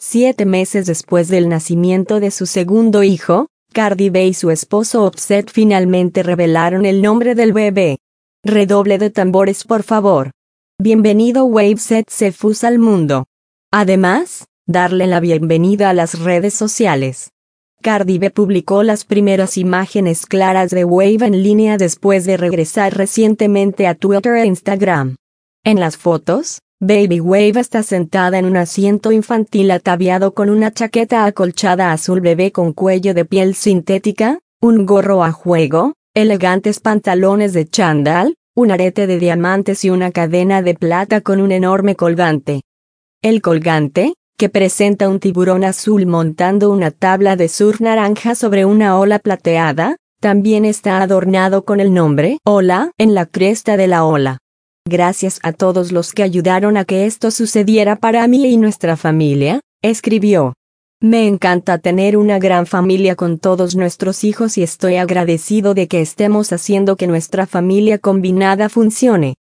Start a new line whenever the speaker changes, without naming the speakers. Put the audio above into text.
7 meses después del nacimiento de su segundo hijo, Cardi B y su esposo Offset finalmente revelaron el nombre del bebé. Redoble de tambores, por favor. Bienvenido Wavset Cephus al mundo. Además, darle la bienvenida a las redes sociales. Cardi B publicó las primeras imágenes claras de Wave en línea después de regresar recientemente a Twitter e Instagram. En las fotos, Baby Wave está sentada en un asiento infantil ataviado con una chaqueta acolchada azul bebé con cuello de piel sintética, un gorro a juego, elegantes pantalones de chándal, un arete de diamantes y una cadena de plata con un enorme colgante. El colgante, que presenta un tiburón azul montando una tabla de surf naranja sobre una ola plateada, también está adornado con el nombre Ola en la cresta de la ola. Gracias a todos los que ayudaron a que esto sucediera para mí y nuestra familia, escribió. Me encanta tener una gran familia con todos nuestros hijos y estoy agradecido de que estemos haciendo que nuestra familia combinada funcione.